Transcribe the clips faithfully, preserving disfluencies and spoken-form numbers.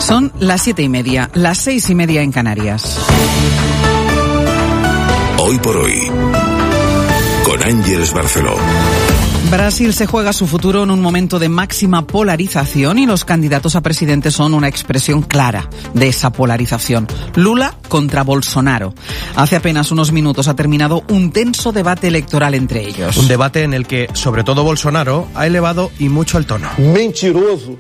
Son las siete y media, las seis y media en Canarias. Hoy por hoy, con Ángeles Barceló. Brasil se juega su futuro en un momento de máxima polarización y los candidatos a presidente son una expresión clara de esa polarización. Lula contra Bolsonaro. Hace apenas unos minutos ha terminado un tenso debate electoral entre ellos. Un debate en el que, sobre todo Bolsonaro, ha elevado y mucho el tono. Mentiroso,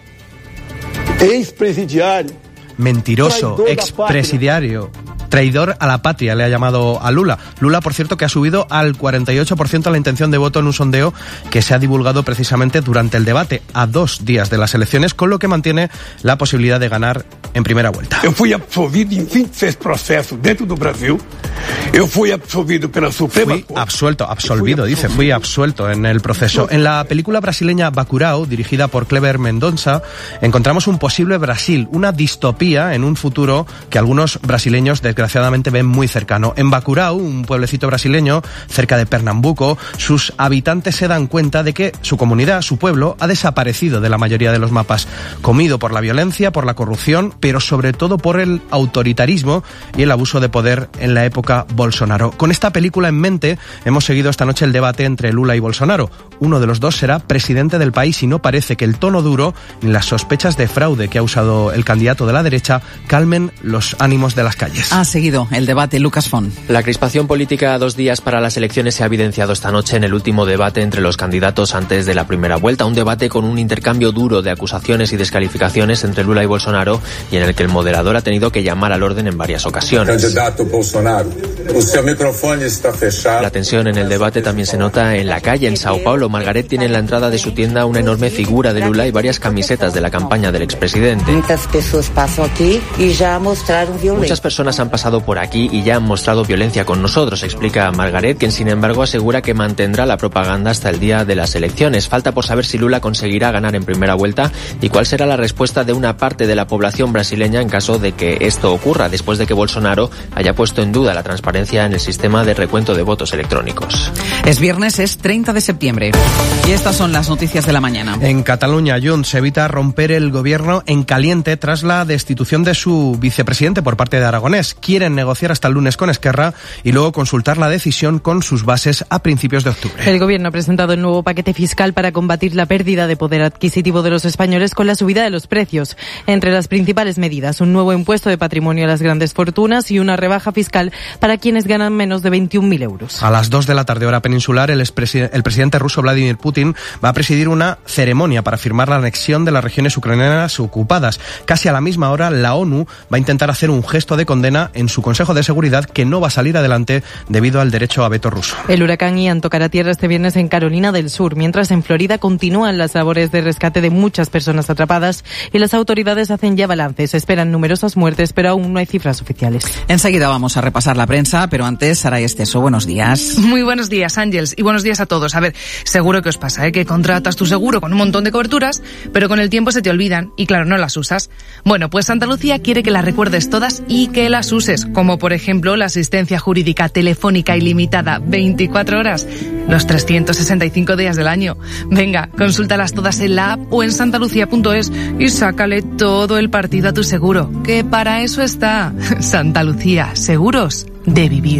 expresidiario. Mentiroso, expresidiario. Traidor a la patria, le ha llamado a Lula. Lula, por cierto, que ha subido al cuarenta y ocho por ciento la intención de voto en un sondeo que se ha divulgado precisamente durante el debate, a dos días de las elecciones, con lo que mantiene la posibilidad de ganar en primera vuelta. Eu fui absolvido em vinte e seis processos dentro do Brasil. Eu fui absolvido pela Suprema Fui absuelto, absolvido, dice, fui absuelto en el proceso. En la película brasileña Bacurau, dirigida por Kleber Mendonça, encontramos un posible Brasil, una distopía en un futuro que algunos brasileños desgraciadamente ven muy cercano. En Bacurau, un pueblecito brasileño cerca de Pernambuco, sus habitantes se dan cuenta de que su comunidad, su pueblo, ha desaparecido de la mayoría de los mapas, comido por la violencia, por la corrupción, pero sobre todo por el autoritarismo y el abuso de poder en la época Bolsonaro. Con esta película en mente, hemos seguido esta noche el debate entre Lula y Bolsonaro. Uno de los dos será presidente del país y no parece que el tono duro ni las sospechas de fraude que ha usado el candidato de la derecha calmen los ánimos de las calles. Ha seguido el debate Lucas Font. La crispación política a dos días para las elecciones se ha evidenciado esta noche en el último debate entre los candidatos antes de la primera vuelta. Un debate con un intercambio duro de acusaciones y descalificaciones entre Lula y Bolsonaro y en el que el moderador ha tenido que llamar al orden en varias ocasiones. Candidato Bolsonaro, su micrófono está fechado. La tensión en el debate también se nota en la calle. En Sao Paulo, Margaret tiene en la entrada de su tienda una enorme figura de Lula y varias camisetas de la campaña del expresidente. Muchas personas pasan aquí y ya mostraron violencia. Muchas personas han pasado por aquí y ya han mostrado violencia con nosotros, explica Margaret, quien sin embargo asegura que mantendrá la propaganda hasta el día de las elecciones. Falta por saber si Lula conseguirá ganar en primera vuelta y cuál será la respuesta de una parte de la población brasileña en caso de que esto ocurra, después de que Bolsonaro haya puesto en duda la transparencia en el sistema de recuento de votos electrónicos. Es viernes, es treinta de septiembre. Y estas son las noticias de la mañana. En Cataluña, Junts evita romper el gobierno en caliente tras la destitución de su vicepresidente por parte de Aragonés. Quieren negociar hasta el lunes con Esquerra y luego consultar la decisión con sus bases a principios de octubre. El gobierno ha presentado el nuevo paquete fiscal para combatir la pérdida de poder adquisitivo de los españoles con la subida de los precios. Entre las principales medidas, un nuevo impuesto de patrimonio a las grandes fortunas y una rebaja fiscal para quienes ganan menos de veintiún mil euros. A las dos de la tarde hora peninsular, el, expresi- el presidente ruso Vladimir Putin va a presidir una ceremonia para firmar la anexión de las regiones ucranianas ocupadas. Casi a la misma hora, la ONU va a intentar hacer un gesto de condena en su Consejo de Seguridad que no va a salir adelante debido al derecho a veto ruso. El huracán Ian tocará tierra este viernes en Carolina del Sur, mientras en Florida continúan las labores de rescate de muchas personas atrapadas y las autoridades hacen ya balances. Se esperan numerosas muertes, pero aún no hay cifras oficiales. Enseguida vamos a repasar la prensa, pero antes, Saray Esteso, buenos días. Muy buenos días, Ángels, y buenos días a todos. A ver, seguro que os pasa, ¿eh? Que contratas tu seguro con un montón de coberturas, pero con el tiempo se te olvidan y claro, no las usas. Bueno, pues Santa Lucía quiere que las recuerdes todas y que las uses, como por ejemplo la asistencia jurídica telefónica ilimitada veinticuatro horas, los trescientos sesenta y cinco días del año. Venga, consúltalas todas en la app o en santalucía punto es y sácale todo el partido a tu seguro, que para eso está. Santa Lucía, seguros de vivir.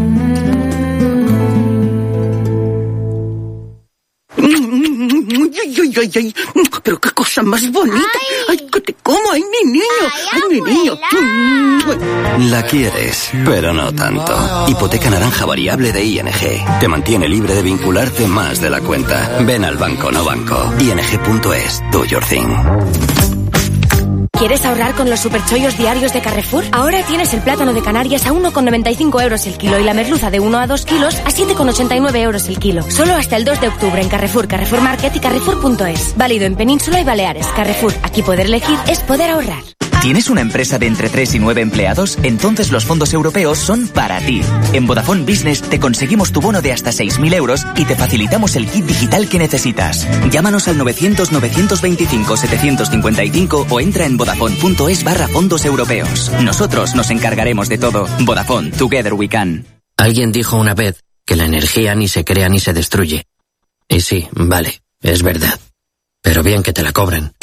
Ay, ay, ay, ay, pero qué cosa más bonita. Ay, ay que te como, ay, mi niño, ay, ay mi niño. La quieres, pero no tanto. Hipoteca naranja variable de I N G. Te mantiene libre de vincularte más de la cuenta. Ven al banco, no banco. I N G punto es, do your thing. ¿Quieres ahorrar con los superchollos diarios de Carrefour? Ahora tienes el plátano de Canarias a uno con noventa y cinco euros el kilo y la merluza de uno a dos kilos a siete con ochenta y nueve euros el kilo. Solo hasta el dos de octubre en Carrefour, Carrefour Market y Carrefour punto es. Válido en Península y Baleares. Carrefour, aquí poder elegir es poder ahorrar. ¿Tienes una empresa de entre tres y nueve empleados? Entonces los fondos europeos son para ti. En Vodafone Business te conseguimos tu bono de hasta seis mil euros y te facilitamos el kit digital que necesitas. Llámanos al novecientos novecientos veinticinco setecientos cincuenta y cinco o entra en vodafone punto es barra fondos europeos. Nosotros nos encargaremos de todo. Vodafone, together we can. Alguien dijo una vez que la energía ni se crea ni se destruye. Y sí, vale, es verdad. Pero bien que te la cobran.